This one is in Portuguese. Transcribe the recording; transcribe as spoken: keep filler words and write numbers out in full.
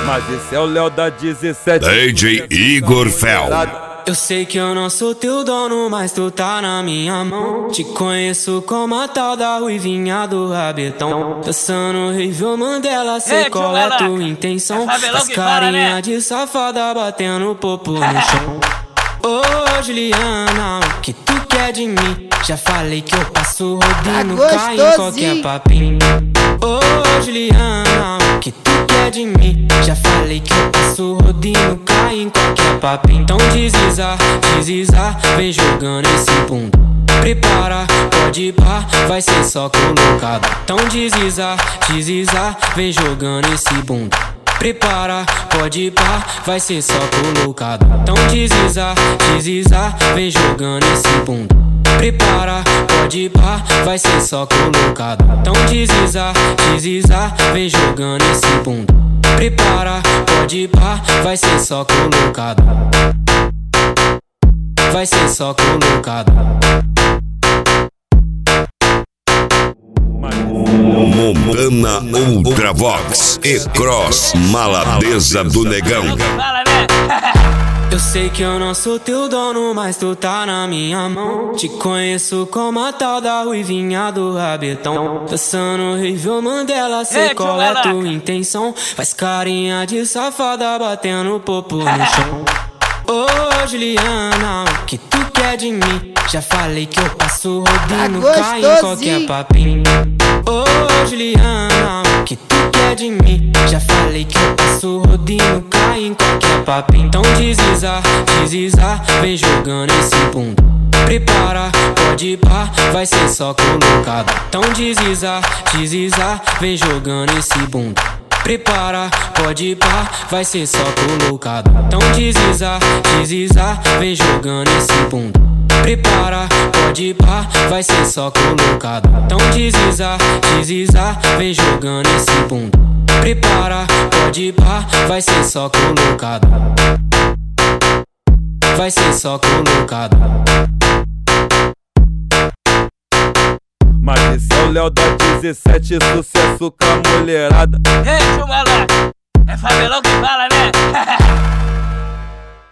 Mas esse é o Léo da dezessete. D J Igor Fel. Eu sei que eu não sou teu dono, mas tu tá na minha mão. Te conheço como a tal da ruivinha do rabetão. Dançando horrível Mandela, sei qual é tua intenção. As carinha de safada batendo popo no chão. Ô Juliana, o que tu quer de mim? Já falei que eu passo rodinho, cai em qualquer papinho. Ô Juliana, o que tu quer de mim? Já falei que eu passo rodinho, cai em qualquer papinho. Então deslizar, deslizar, vem jogando esse bunda. Prepara, pode ir pá, vai ser só colocado. Então deslizar, deslizar, vem jogando esse bunda. Prepara, pode ir pá, vai ser só colocado. Então deslizar, deslizar, vem jogando esse bunda. Prepara, pode ir pá, vai ser só colocado. Então deslizar, deslizar, vem jogando esse bunda. Prepara, pode ir pá, vai ser só colocado. Vai ser só colocado. Montana Ultravox e Cross Maladeza do Negão. Eu sei que eu não sou teu dono, mas tu tá na minha mão. Te conheço como a tal da ruivinha do rabetão. Dançando horrível Mandela, sei qual é tua intenção. Faz carinha de safada batendo popo no chão. Ô Juliana, o que tu quer de mim? Já falei que eu passo rodinho, cai em qualquer papinho. Ô Juliana, o que tu quer de mim? Já falei que eu passo rodinho, cai em qualquer papinho. Então deslizar, deslizar, vem jogando esse bunda. Prepara, pode ir pá, vai ser só colocado. Então deslizar, deslizar, vem jogando esse bunda. Prepara, pode ir pá, vai ser só colocado. Então deslizar, deslizar, vem jogando esse bunda. Prepara, pode ir pá, vai ser só colocado. Então deslizar, deslizar, vem jogando esse bunda. Prepara, pode ir pá, vai ser só colocado. Vai ser só colocado. Mas esse é o Léo da dezessete, sucesso com a mulherada. Ei, tio moleque, é Fabelão que fala, né?